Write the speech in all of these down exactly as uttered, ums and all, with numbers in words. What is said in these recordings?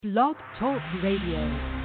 Blog Talk Radio.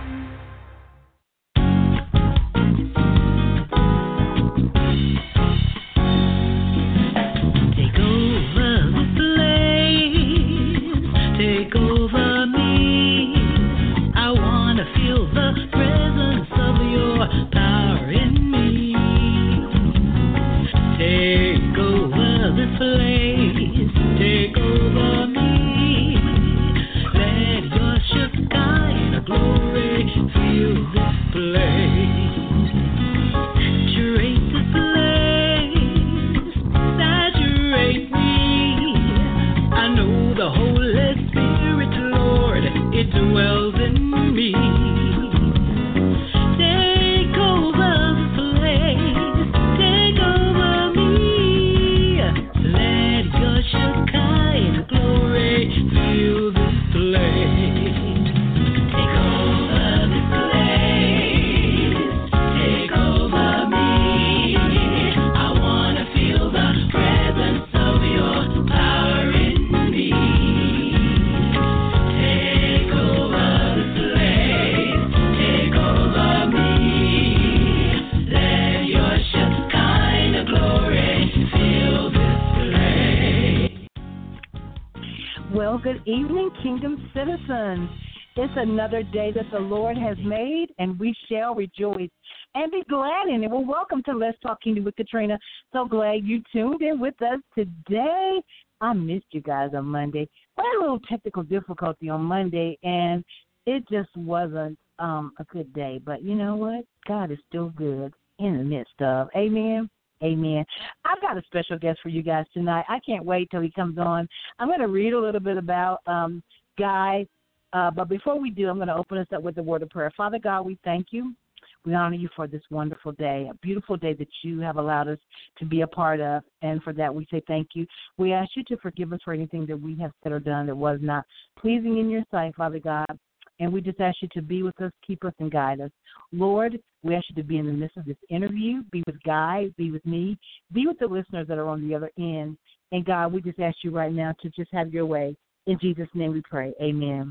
Good evening, Kingdom citizens. It's another day that the Lord has made, and we shall rejoice and be glad in it. Well, welcome to Let's Talk Kingdom with Katrina. So glad you tuned in with us today. I missed you guys on Monday. We had a little technical difficulty on Monday, and it just wasn't um, a good day. But you know what? God is still good in the midst of. Amen. Amen. I've got a special guest for you guys tonight. I can't wait till he comes on. I'm going to read a little bit about um, Guy, uh, but before we do, I'm going to open us up with a word of prayer. Father God, we thank you. We honor you for this wonderful day, a beautiful day that you have allowed us to be a part of, and for that we say thank you. We ask you to forgive us for anything that we have said or done that was not pleasing in your sight, Father God. And we just ask you to be with us, keep us, and guide us. Lord, we ask you to be in the midst of this interview, be with Guy, be with me, be with the listeners that are on the other end. And, God, we just ask you right now to just have your way. In Jesus' name we pray. Amen.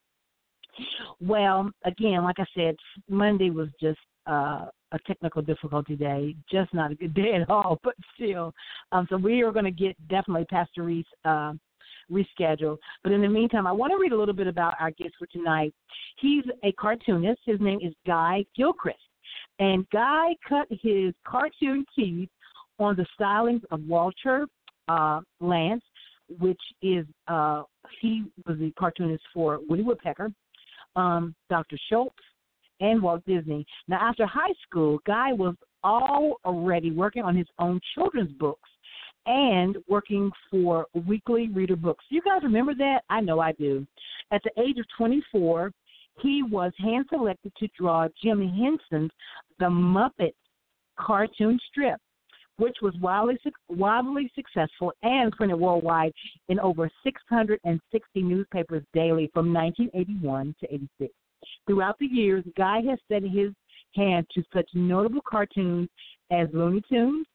Well, again, like I said, Monday was just uh, a technical difficulty day, just not a good day at all, but still. Um, so we are going to get definitely Pastor Reese uh, rescheduled. But in the meantime, I want to read a little bit about our guest for tonight. He's a cartoonist. His name is Guy Gilchrist. And Guy cut his cartoon teeth on the stylings of Walter uh, Lantz, which is, uh, he was the cartoonist for Woody Woodpecker, um, Doctor Schultz, and Walt Disney. Now, after high school, Guy was already working on his own children's books and working for Weekly Reader Books. You guys remember that? I know I do. At the age of twenty-four, he was hand-selected to draw Jim Henson's The Muppets cartoon strip, which was wildly, wildly successful and printed worldwide in over six hundred sixty newspapers daily from nineteen eighty-one to eighty-six. Throughout the years, Guy has set his hand to such notable cartoons as Looney Tunes,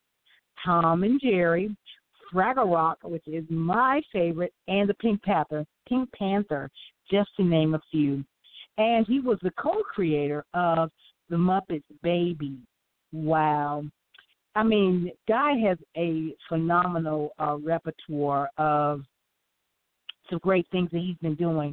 Tom and Jerry, Fraggle Rock, which is my favorite, and the Pink Panther, Pink Panther, just to name a few. And he was the co-creator of The Muppets Baby. Wow. I mean, Guy has a phenomenal uh, repertoire of some great things that he's been doing.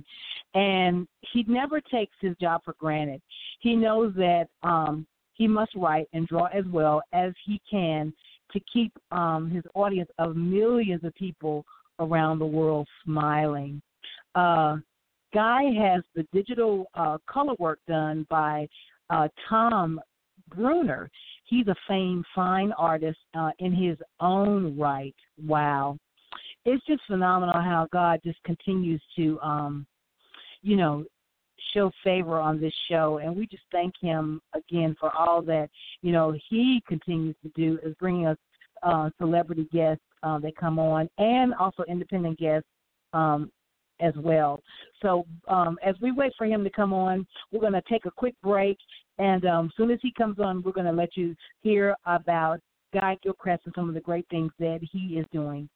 And he never takes his job for granted. He knows that um, he must write and draw as well as he can to keep um, his audience of millions of people around the world smiling. Uh, Guy has the digital uh, color work done by uh, Tom Bruner. He's a famed fine artist uh, in his own right. Wow. It's just phenomenal how God just continues to, um, you know, show favor on this show. And we just thank him again for all that, you know, he continues to do is bringing us uh, celebrity guests uh, that come on and also independent guests um, as well. So um, as we wait for him to come on, we're going to take a quick break. And um, as soon as he comes on, we're going to let you hear about Guy Gilchrist and some of the great things that he is doing.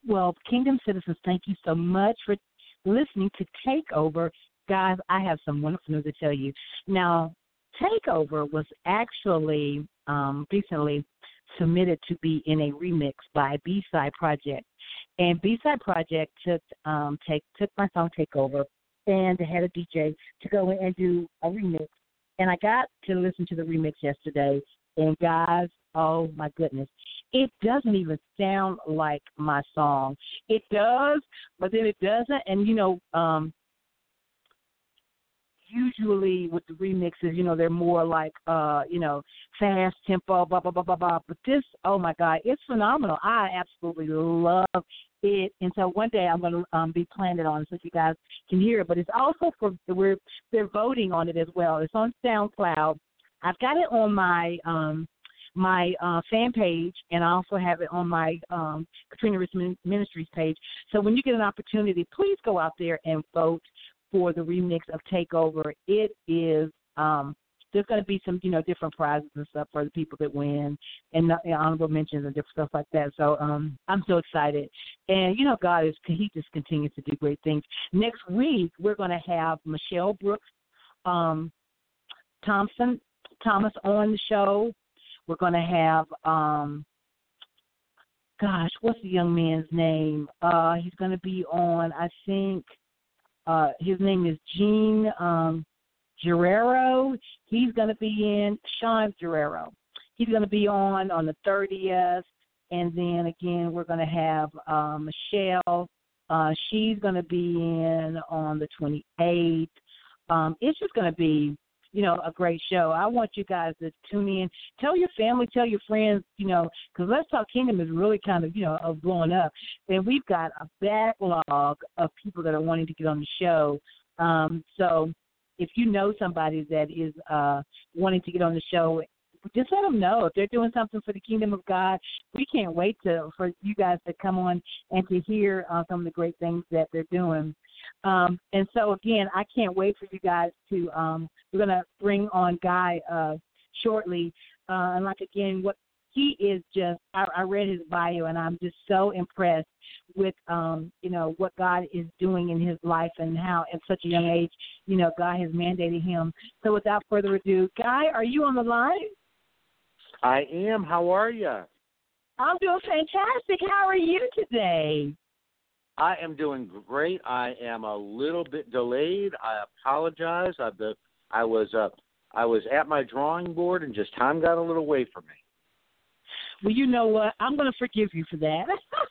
Well, Kingdom Citizens, thank you so much for listening to Takeover. Guys, I have some wonderful news to tell you. Now, Takeover was actually um, recently submitted to be in a remix by B-Side Project. And B-Side Project took um, take took my song Takeover and had a D J to go in and do a remix. And I got to listen to the remix yesterday. And guys, oh my goodness, it doesn't even sound like my song. It does, but then it doesn't. And, you know, um, usually with the remixes, you know, they're more like, uh, you know, fast tempo, blah, blah, blah, blah, blah. But this, oh, my God, it's phenomenal. I absolutely love it. And so one day I'm going to um, be playing it on so you guys can hear it. But it's also for, we're, they're voting on it as well. It's on SoundCloud. I've got it on my um, my uh, fan page, and I also have it on my um, Katrina Rich Ministries page. So when you get an opportunity, please go out there and vote for the remix of Takeover. It is um, there's going to be some, you know, different prizes and stuff for the people that win, and uh, honorable mentions and different stuff like that. So um, I'm so excited, and you know, God is He just continues to do great things. Next week we're going to have Michelle Brooks um, Thompson Thomas on the show. We're going to have, um, gosh, what's the young man's name? Uh, he's going to be on, I think, uh, his name is Gene um, Guerrero. He's going to be in, Sean Guerrero. He's going to be on on the thirtieth. And then, again, we're going to have uh, Michelle. Uh, she's going to be in on the twenty-eighth. Um, it's just going to be, you know, a great show. I want you guys to tune in. Tell your family, tell your friends, you know, because Let's Talk Kingdom is really kind of, you know, of blowing up. And we've got a backlog of people that are wanting to get on the show. Um, so if you know somebody that is uh, wanting to get on the show, just let them know. If they're doing something for the kingdom of God, we can't wait to for you guys to come on and to hear uh, some of the great things that they're doing. Um, and so, again, I can't wait for you guys to um, – we're going to bring on Guy uh, shortly. Uh, and, like, again, what he is just – I read his bio, and I'm just so impressed with, um, you know, what God is doing in his life and how at such a young age, you know, God has mandated him. So without further ado, Guy, are you on the line? I am. How are you? I'm doing fantastic. How are you today? I am doing great. I am a little bit delayed. I apologize. I've been, I was uh, I was at my drawing board, and just time got a little away from me. Well, you know what? I'm going to forgive you for that.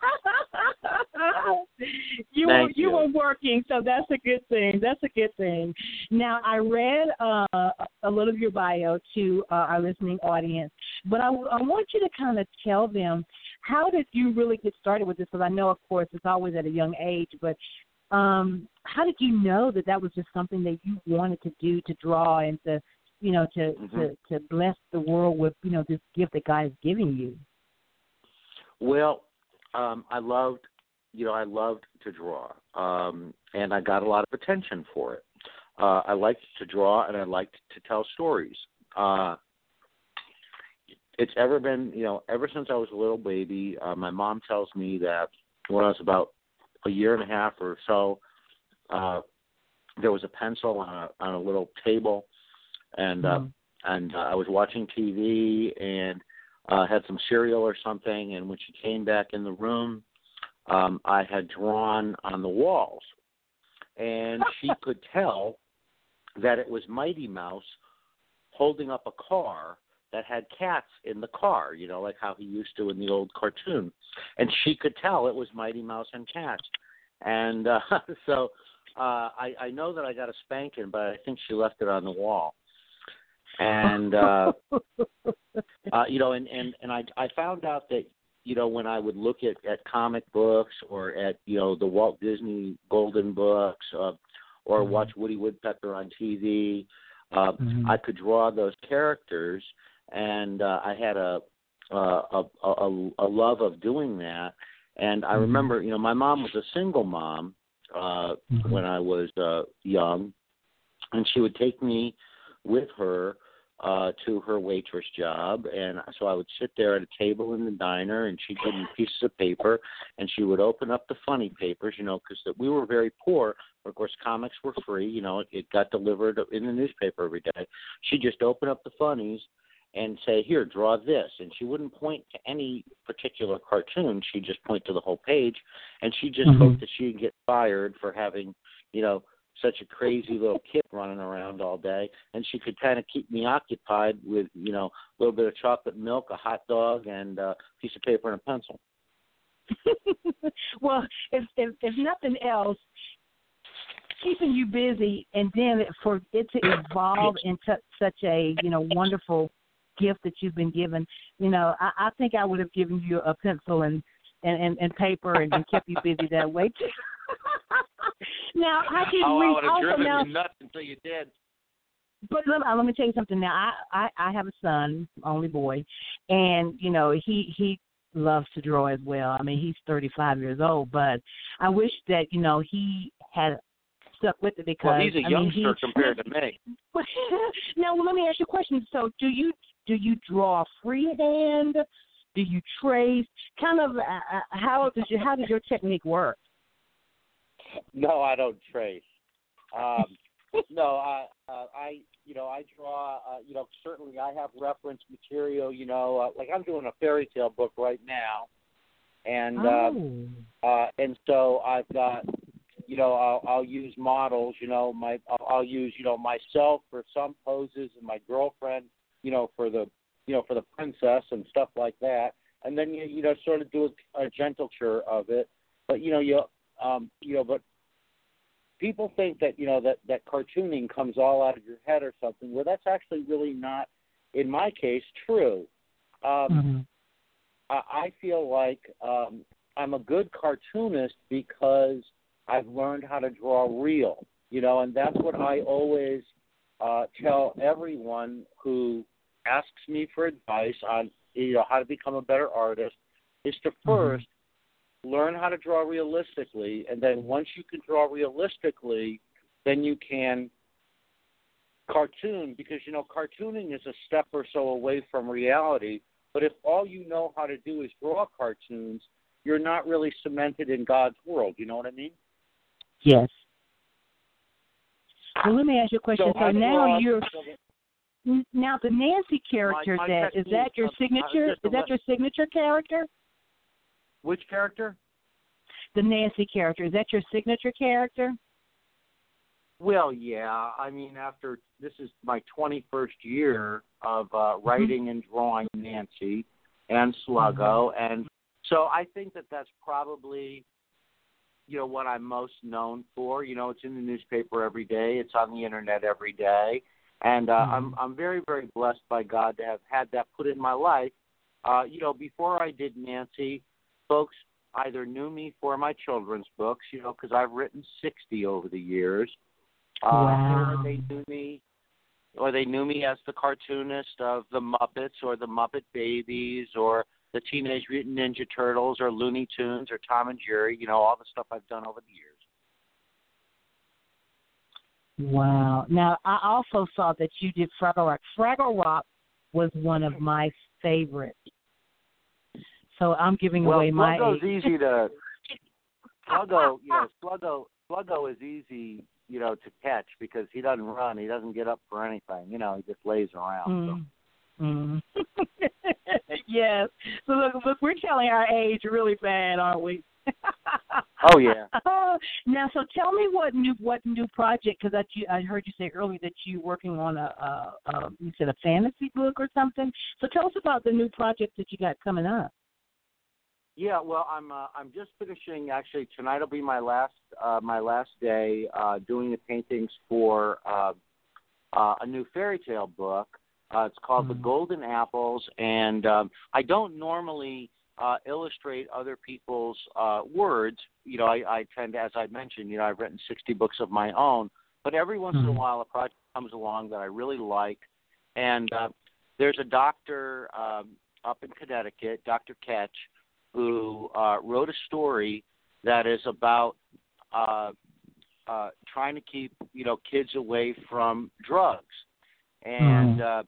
you Thank were, you. you were working, so that's a good thing. That's a good thing. Now, I read uh, a little of your bio to uh, our listening audience, but I, I want you to kind of tell them, how did you really get started with this? Because I know, of course, it's always at a young age, but um, how did you know that that was just something that you wanted to do, to draw and to, you know, to, mm-hmm. to, to bless the world with, you know, this gift that God is giving you? Well, um, I loved, you know, I loved to draw, um, and I got a lot of attention for it. Uh, I liked to draw, and I liked to tell stories. Uh, it's ever been, you know, ever since I was a little baby, uh, my mom tells me that when I was about a year and a half or so, uh, there was a pencil on a, on a little table, and uh, mm. and uh, I was watching T V and uh, had some cereal or something, and when she came back in the room, um, I had drawn on the walls, and she could tell that it was Mighty Mouse holding up a car that had cats in the car, you know, like how he used to in the old cartoon. And she could tell it was Mighty Mouse and cats. And uh, so uh, I, I know that I got a spanking, but I think she left it on the wall. And, uh, uh, you know, and, and, and I, I found out that, you know, when I would look at, at comic books or at, you know, the Walt Disney Golden Books uh, or mm-hmm. watch Woody Woodpecker on T V, uh, mm-hmm. I could draw those characters. And uh, I had a, a a a love of doing that. And I mm-hmm. remember, you know, my mom was a single mom uh, mm-hmm. when I was uh, young, and she would take me with her uh, to her waitress job, and so I would sit there at a table in the diner, and she'd give me pieces of paper, and she would open up the funny papers, you know, because we were very poor. But of course, comics were free. You know, it, it got delivered in the newspaper every day. She'd just open up the funnies and say, "Here, draw this," and she wouldn't point to any particular cartoon. She'd just point to the whole page, and she just Mm-hmm. hoped that she'd get fired for having, you know, such a crazy little kid running around all day, and she could kind of keep me occupied with, you know, a little bit of chocolate milk, a hot dog, and a piece of paper and a pencil. Well, if, if if nothing else, keeping you busy, and then for it to evolve into such a, you know, wonderful gift that you've been given, you know, I, I think I would have given you a pencil and and, and, and paper and, and kept you busy that way too. Now, I can oh, read I would have also driven now. you nuts until you did. But let, uh, let me tell you something. Now, I, I, I have a son, only boy, and you know he he loves to draw as well. I mean, he's thirty-five years old, but I wish that you know he had stuck with it because well, he's a I youngster mean, he, compared to me. Now, let me ask you a question. So, do you do you draw freehand? Do you trace? Kind of uh, how does your how does your technique work? No, I don't trace. Um, no, I, uh, I, you know, I draw. Uh, you know, certainly I have reference material. You know, uh, like I'm doing a fairy tale book right now, and Oh. uh, uh, and so I've got, you know, I'll, I'll use models. You know, my I'll, I'll use you know myself for some poses, and my girlfriend, you know, for the you know for the princess and stuff like that. And then you you know sort of do a, a gentleture of it. But you know you. Um, you know, but people think that, you know, that, that cartooning comes all out of your head or something. Well, that's actually really not, in my case, true. Um, Mm-hmm. I, I feel like um, I'm a good cartoonist because I've learned how to draw real, you know, and that's what I always uh, tell everyone who asks me for advice on, you know, how to become a better artist is to first mm-hmm. learn how to draw realistically, and then once you can draw realistically, then you can cartoon, because, you know, cartooning is a step or so away from reality. But if all you know how to do is draw cartoons, you're not really cemented in God's world. You know what I mean? Yes. Well, let me ask you a question. So, so now draw, you're so now the Nancy character. my, my that is that your signature? Is that your signature character? Which character? The Nancy character. Is that your signature character? Well, yeah. I mean, after this is my twenty-first year of uh, writing mm-hmm. and drawing Nancy and Sluggo, mm-hmm. and so I think that that's probably, you know, what I'm most known for. You know, it's in the newspaper every day. It's on the internet every day, and uh, mm-hmm. I'm I'm very very blessed by God to have had that put in my life. Uh, you know, before I did Nancy, folks either knew me for my children's books, you know, because I've written sixty over the years, uh, wow. or they knew me, or they knew me as the cartoonist of the Muppets or the Muppet Babies or the Teenage Mutant Ninja Turtles or Looney Tunes or Tom and Jerry, you know, all the stuff I've done over the years. Wow. Now, I also saw that you did Fraggle Rock. Fraggle Rock was one of my favorites. So I'm giving well, away my Sluggo's age. easy to Sluggo, you know, Sluggo, Sluggo is easy, you know, to catch because he doesn't run, he doesn't get up for anything, you know, he just lays around. Mm. So. Mm. Yes. So look, look, we're telling our age really bad, aren't we? Oh yeah. Now, so tell me what new what new project? Because I I heard you say earlier that you're working on a, a, a you said a fantasy book or something. So tell us about the new project that you got coming up. Yeah, well, I'm uh, I'm just finishing. Actually, tonight will be my last uh, my last day uh, doing the paintings for uh, uh, a new fairy tale book. Uh, it's called mm-hmm. The Golden Apples, and um, I don't normally uh, illustrate other people's uh, words. You know, I, I tend to, as I mentioned, you know, I've written sixty books of my own, but every once mm-hmm. in a while a project comes along that I really like, and uh, there's a doctor um, up in Connecticut, Doctor Ketch, who uh, wrote a story that is about uh, uh, trying to keep, you know, kids away from drugs. And mm. uh,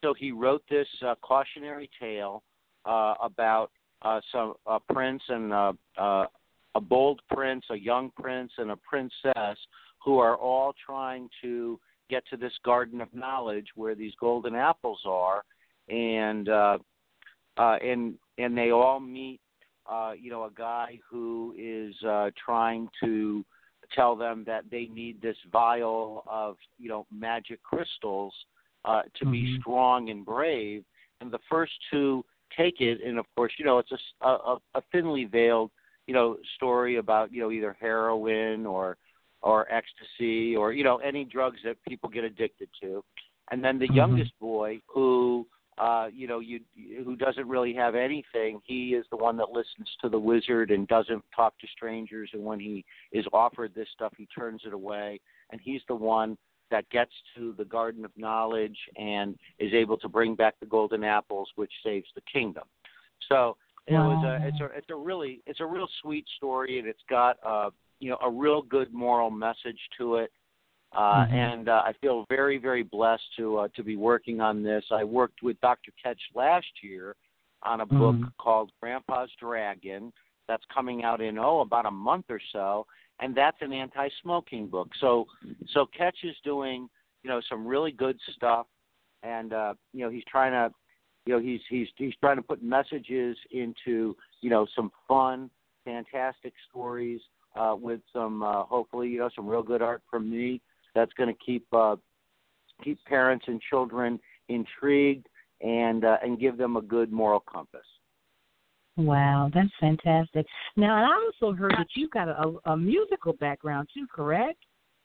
so he wrote this uh, cautionary tale uh, about uh, some a prince and uh, uh, a bold prince, a young prince, and a princess who are all trying to get to this garden of knowledge where these golden apples are, and uh, uh, and and they all meet, uh, you know, a guy who is uh, trying to tell them that they need this vial of, you know, magic crystals uh, to mm-hmm. be strong and brave. And the first two take it, and of course, you know, it's a, a, a thinly veiled, you know, story about, you know, either heroin or or ecstasy or, you know, any drugs that people get addicted to. And then the mm-hmm. youngest boy who, uh, you know, you who doesn't really have anything, he is the one that listens to the wizard and doesn't talk to strangers. And when he is offered this stuff, he turns it away. And he's the one that gets to the Garden of Knowledge and is able to bring back the golden apples, which saves the kingdom. So it wow. was a, it's a, it's a really, it's a real sweet story, and it's got, uh, you know, a real good moral message to it. Uh, mm-hmm. And uh, I feel very, very blessed to uh, to be working on this. I worked with Doctor Ketch last year on a book mm-hmm. called Grandpa's Dragon that's coming out in, oh, about a month or so, and that's an anti-smoking book. So so Ketch is doing, you know, some really good stuff, and, uh, you know, he's trying to, you know, he's, he's, he's trying to put messages into, you know, some fun, fantastic stories uh, with some, uh, hopefully, you know, some real good art from me. That's going to keep uh, keep parents and children intrigued and uh, and give them a good moral compass. Wow, that's fantastic. Now, and I also heard that you've got a, a musical background too, correct?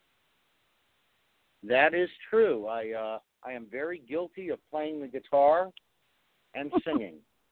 That is true. I uh, I am very guilty of playing the guitar and singing.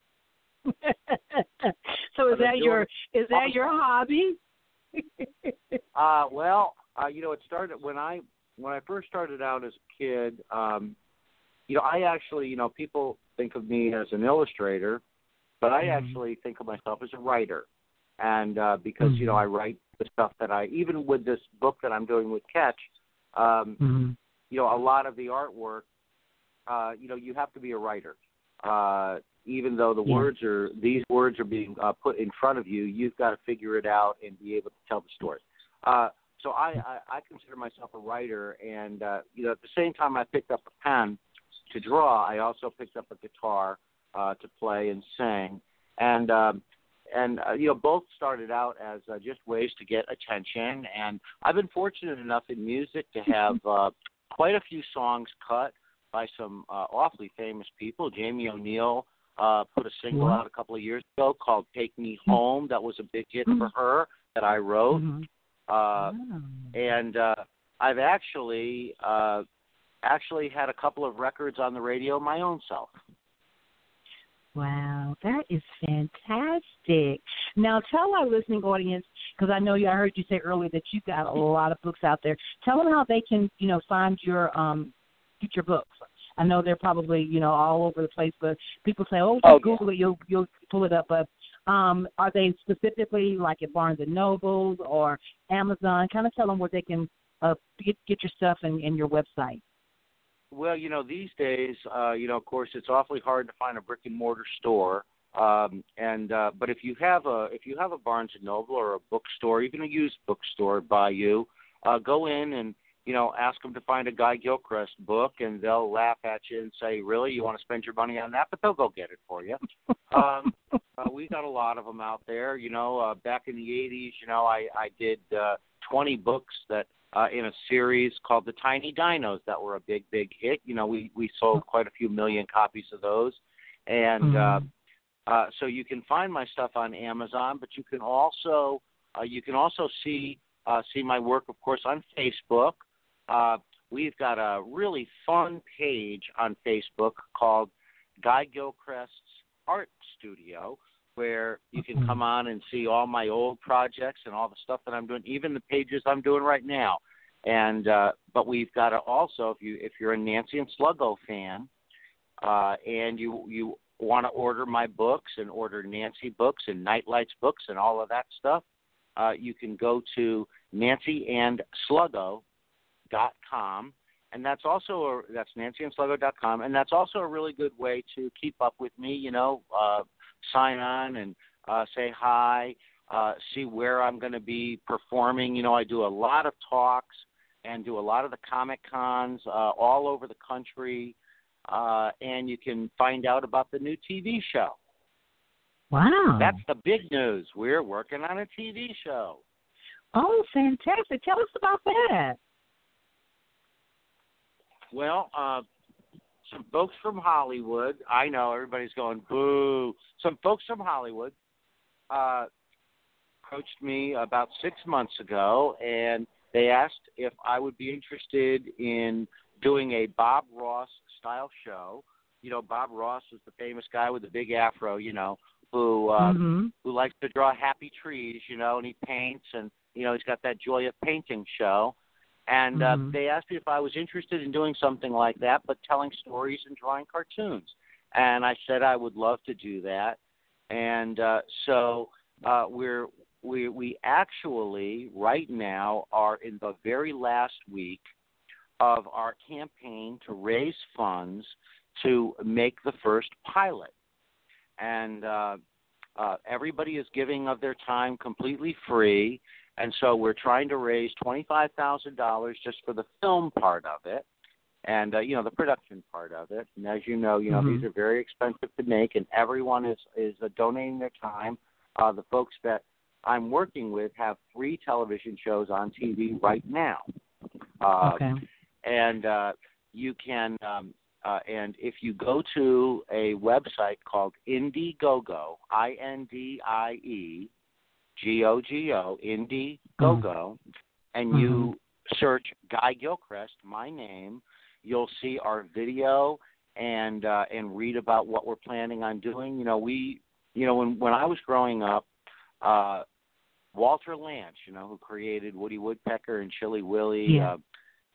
So is that your is that your hobby? uh, well. Uh, you know, it started when I when I first started out as a kid. Um, you know, I actually, you know, people think of me as an illustrator, but I mm-hmm. actually think of myself as a writer. And uh, because mm-hmm. you know, I write the stuff that I even with this book that I'm doing with Ketch. Um, mm-hmm. You know, a lot of the artwork. Uh, you know, you have to be a writer. Uh, even though the yeah. words are these words are being uh, put in front of you, you've got to figure it out and be able to tell the story. Uh, So I, I, I consider myself a writer, and, uh, you know, at the same time I picked up a pen to draw, I also picked up a guitar uh, to play and sing. And, um, and uh, you know, both started out as uh, just ways to get attention. And I've been fortunate enough in music to have uh, quite a few songs cut by some uh, awfully famous people. Jamie O'Neill uh, put a single out a couple of years ago called Take Me Home. That was a big hit for her that I wrote. Mm-hmm. Uh, oh. And uh, I've actually uh, actually had a couple of records on the radio my own self. Wow, that is fantastic. Now tell our listening audience, because I know you, I heard you say earlier that you got a lot of books out there. Tell them how they can, you know, find your um, future books. I know they're probably, you know, all over the place, but people say, oh, just oh, Google yeah. it, you'll you'll pull it up. But Um, are they specifically like at Barnes and Noble or Amazon? Kind of tell them where they can uh, get, get your stuff and, and your website. Well, you know, these days, uh, you know, of course, it's awfully hard to find a brick and mortar store. Um, and uh, but if you have a if you have a Barnes and Noble or a bookstore, even a used bookstore by you, uh, go in and you know ask them to find a Guy Gilchrist book, and they'll laugh at you and say, "Really, you want to spend your money on that?" But they'll go get it for you. um, uh, we got a lot of them out there. You know, uh, back in the eighties, you know, I I did uh, twenty books that uh, in a series called the Tiny Dinos that were a big big hit. You know, we we sold quite a few million copies of those, and. Mm-hmm. Uh, Uh, so you can find my stuff on Amazon, but you can also uh, you can also see uh, see my work, of course, on Facebook. Uh, we've got a really fun page on Facebook called Guy Gilchrist's Art Studio, where you can come on and see all my old projects and all the stuff that I'm doing, even the pages I'm doing right now. And uh, but we've got to also, if you if you're a Nancy and Sluggo fan, uh, and you you want to order my books and order Nancy books and Nightlights books and all of that stuff, uh, you can go to nancy and sluggo dot com, and that's also a, that's nancy and sluggo dot com, and that's also a really good way to keep up with me. You know, uh, sign on and uh, say hi, uh, see where I'm going to be performing. You know, I do a lot of talks and do a lot of the Comic Cons uh, all over the country, uh, and you can find out about the new T V show. Wow. That's the big news. We're working on a T V show. Oh, fantastic. Tell us about that. Well, uh, some folks from Hollywood, I know everybody's going, boo. Some folks from Hollywood uh, approached me about six months ago, and they asked if I would be interested in doing a Bob Ross-style show. You know, Bob Ross was the famous guy with the big afro, you know, who uh, mm-hmm. who likes to draw happy trees, you know, and he paints, and, you know, he's got that Joy of Painting show. And mm-hmm. uh, they asked me if I was interested in doing something like that, but telling stories and drawing cartoons. And I said I would love to do that. And uh, so uh, we're we we actually right now are in the very last week of our campaign to raise funds to make the first pilot. And uh, uh, everybody is giving of their time completely free. And so we're trying to raise twenty-five thousand dollars just for the film part of it and, uh, you know, the production part of it. And as you know, you know, mm-hmm. these are very expensive to make, and everyone is, is uh, donating their time. Uh, the folks that I'm working with have three television shows on T V right now. Uh, okay. And uh, you can, um, uh, and if you go to a website called Indiegogo, I N D I E, G O G O, Indiegogo, mm-hmm. and you mm-hmm. search Guy Gilchrist, my name, you'll see our video and uh, and read about what we're planning on doing. You know, we, you know, when when I was growing up, uh, Walter Lantz, you know, who created Woody Woodpecker and Chilly Willy, yeah. uh,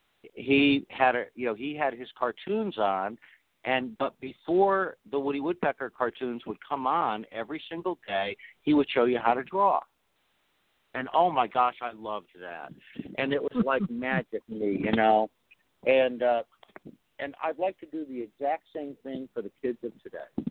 he had a, you know, he had his cartoons on. And but before the Woody Woodpecker cartoons would come on every single day, he would show you how to draw. And, oh, my gosh, I loved that. And it was like magic to me, you know. And uh, and I'd like to do the exact same thing for the kids of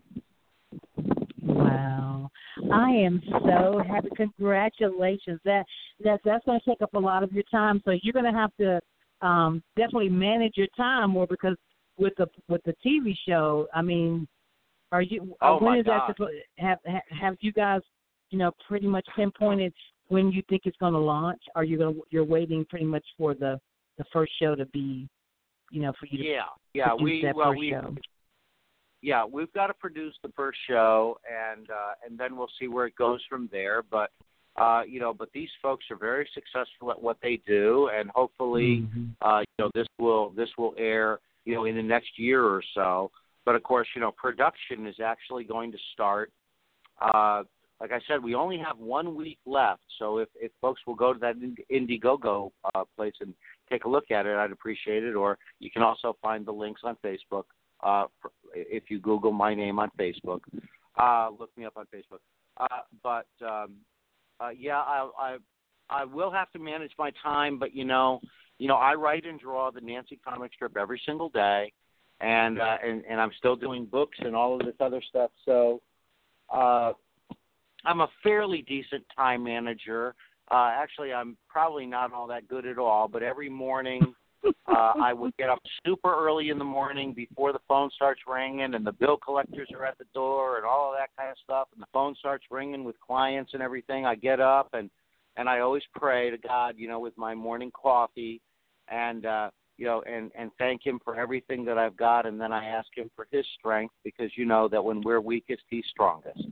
today. Wow. I am so happy. Congratulations. That, that That's going to take up a lot of your time. So you're going to have to um, definitely manage your time more because with the with the T V show, I mean, are you? Oh, when my is God. that supposed? Have have you guys, you know, pretty much pinpointed when you think it's going to launch? Are you going? You're waiting pretty much for the, the first show to be, you know, for you to yeah yeah we that well first we show. yeah we've got to produce the first show and uh, and then we'll see where it goes from there. But uh, you know, but these folks are very successful at what they do, and hopefully, mm-hmm. uh, you know, this will this will air, you know, in the next year or so. But, of course, you know, production is actually going to start. Uh, like I said, we only have one week left. So if, if folks will go to that Indiegogo uh, place and take a look at it, I'd appreciate it. Or you can also find the links on Facebook. Uh, for, if you Google my name on Facebook, uh, look me up on Facebook. Uh, but, um, uh, yeah, I, I I will have to manage my time. But, you know, You know, I write and draw the Nancy comic strip every single day, and uh, and, and I'm still doing books and all of this other stuff. So uh, I'm a fairly decent time manager. Uh, actually, I'm probably not all that good at all, but every morning uh, I would get up super early in the morning before the phone starts ringing and the bill collectors are at the door and all of that kind of stuff, and the phone starts ringing with clients and everything. I get up and, and I always pray to God, you know, with my morning coffee, and uh, you know, and, and thank him for everything that I've got, and then I ask him for his strength, because you know that when we're weakest, he's strongest.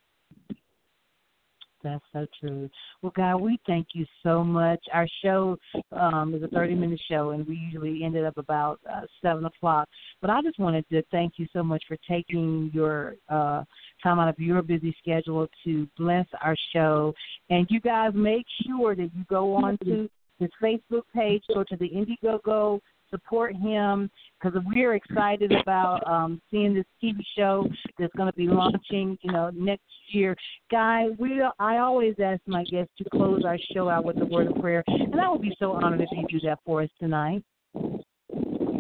That's so true. Well, Guy, we thank you so much. Our show um, is a thirty-minute show, and we usually ended up about uh, seven o'clock. But I just wanted to thank you so much for taking your uh, time out of your busy schedule to bless our show. And you guys make sure that you go on to his Facebook page, go to the Indiegogo, support him, because we're excited about um, seeing this T V show that's going to be launching, you know, next year. Guy, we I always ask my guests to close our show out with a word of prayer, and I would be so honored if you do that for us tonight.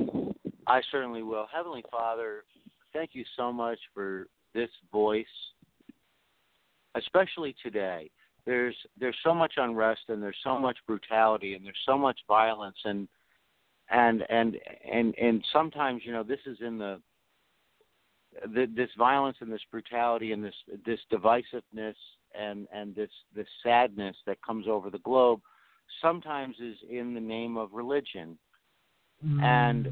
I certainly will. Heavenly Father, thank you so much for this voice, especially today. There's there's so much unrest and there's so much brutality and there's so much violence and and and and, and sometimes, you know, this is in the, the this violence and this brutality and this this divisiveness and, and this this sadness that comes over the globe sometimes is in the name of religion. Mm. And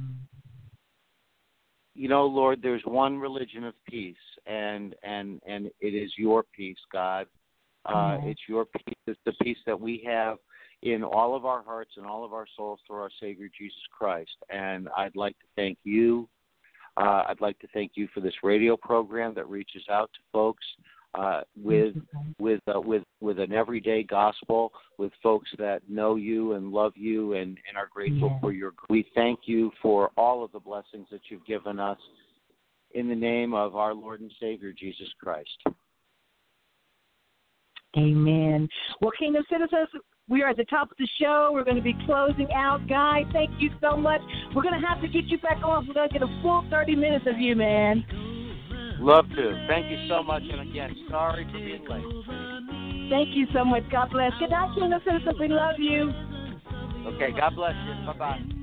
you know, Lord, there's one religion of peace, and and, and it is your peace, God. Uh, mm-hmm. It's your peace. It's the peace that we have in all of our hearts and all of our souls through our Savior, Jesus Christ. And I'd like to thank you. Uh, I'd like to thank you for this radio program that reaches out to folks uh, with with uh, with with an everyday gospel, with folks that know you and love you and, and are grateful yeah. for your. We thank you for all of the blessings that you've given us in the name of our Lord and Savior, Jesus Christ. Amen. Well, Kingdom Citizens, we are at the top of the show. We're going to be closing out. Guy, thank you so much. We're going to have to get you back on. We're going to get a full thirty minutes of you, man. Love to. Thank you so much. And again, sorry for being late. Thank you so much. God bless. Good night, Kingdom Citizens. We love you. Okay, God bless you. Bye-bye.